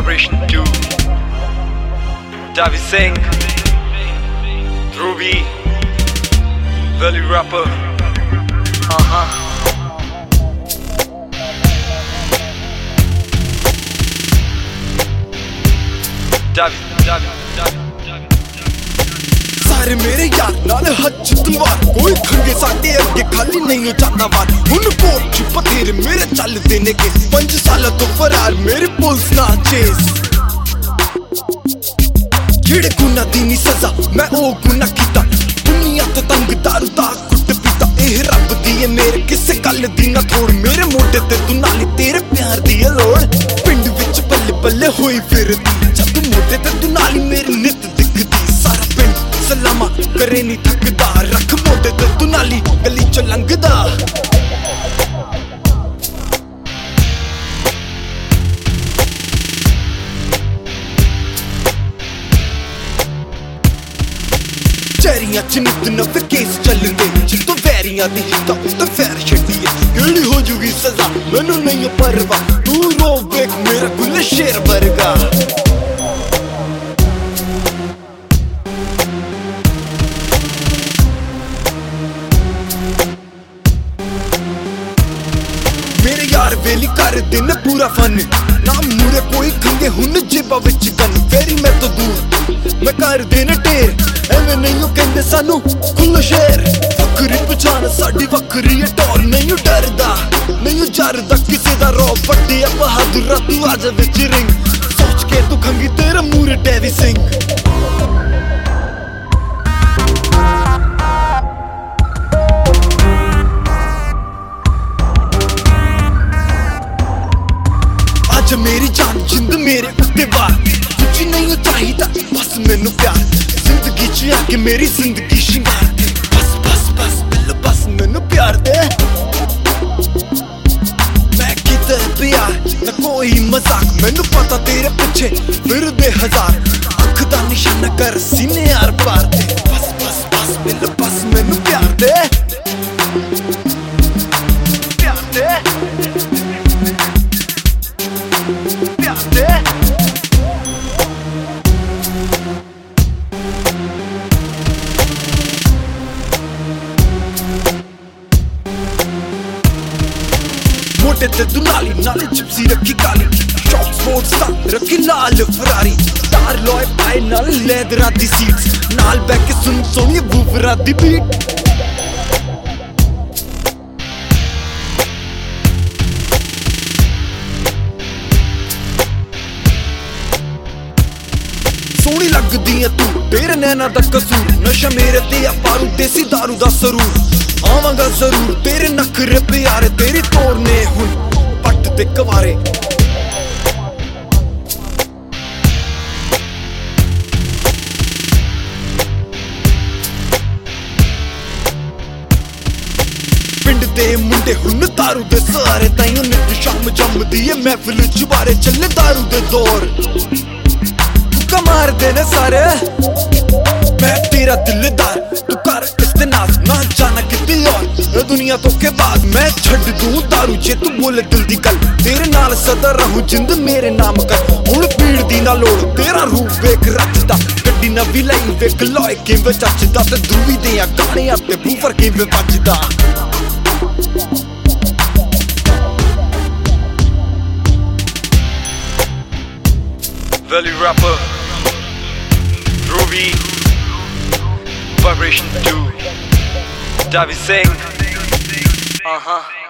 Vibration 2, Davi Singh, Ruby, Valley Rapper. सारे मेरे यार नाल हज तलवार, कोई खंगे साडे अगे खाली नहीं जांदा वार। हुन कोच बथेरे मेरे चलदे ने के 5 साल तो फरार मेरी पुलिस ना चेस। जेड़े गुना दी नी सजा मैं ओ गुना कीता, दुनिया तो तंग दारू दा कुट पीता। एह रब दी है मेरे किसे गल दी ना थोड़, मेरे मोढे ते तू नाली तेरे प्यार दी है लोड़। पिंड विच बल्ले बल्ले होई फिरदी, जब मोढे ते तू नाली मेरी नित दिखदी। सारा पिंड सलामा करे नी थकदा, रख मोढे ते तू नाली गली चो लंघदा। चैरियां च नित नवे केस चलदे, जित्तों वैरियां दी हिता उत्ते फैर छड्डिए। केड़ी हो जूगी सजा मैनू नहीं परवाह, तू रो वेख मेरा गुल शेर वर्गा। मेरे यार वेली कर दिन पूरा फन, ना मुरे कोई खंगे हुन जेबा विच गन। वेरी मैं तो दूर मैं कर देन ढेर, एवें नहीं कहंदे सानू खुल शेर। वखरी पछाण साडी वखरी है टौर, नहीं डरदा नहीं जरदा किसे दा रौ। वड्डे बहादुर तू आजा विच रिंग, सोच के तू खंगी तेरा मूरे डेवी सिंह। आज मेरी जान जिंद मेरे उत्ते वार, कुछ नहीं चाहिदा बस मैनू प्यार। जिंदगी च आके मेरी जिंदगी शिंगार दे, बस बस बस बिल बस मैनू प्यार दे। मैं किते प्यार न कोई मजाक, मैनू पता तेरे पीछे फिरदे हजार। अख दा निशाना कर सीने आर पार दे, बस बस बस बिल बस मैनू प्यार दे। प्यार दे मोटे ते तू नाली नाले जिप्सी रखी काली, शॉक स्पोर्ट्स दा रखी लाल फरारी। तार लॉय पाए नाल लेदरा दी सीट्स, नाल बैठ के सुन सोनी बूफरा दी बीट। सोहनी लगदी है तू तेरे नैना दा कसूर, नशा मेरे ते पारू देसी दारू दा सरूर। आवांगा जरूर तेरे नखरे प्यारे, तेरी तोड़ने हुन पट ते कवारे। पिंड दे मुंडे हुन दारू दे सहारे, ताइयों नित शाम जमदी है महफिल च बारे। चले दारू दे दौर तुक्का मार देने सारे, मैं तेरा दिलदार तू कर इस्तेनास। ना जाना किते और दुनिया तो के बाद, मैं छड़ दूं दारू जे तू बोले दिल दी गल। तेरे नाल सदा रहूं जिंद मेरे नाम कर, हुण पीड़ दी ना लोड़ तेरा रूप वेख रचदा। गड्डी नवी लई वेख लॉय किवें चचदा, ते दूवी दे गाने ते बूफर किवें बजदा। Valley Rapper, Ruby, Vibration 2, Davi Singh.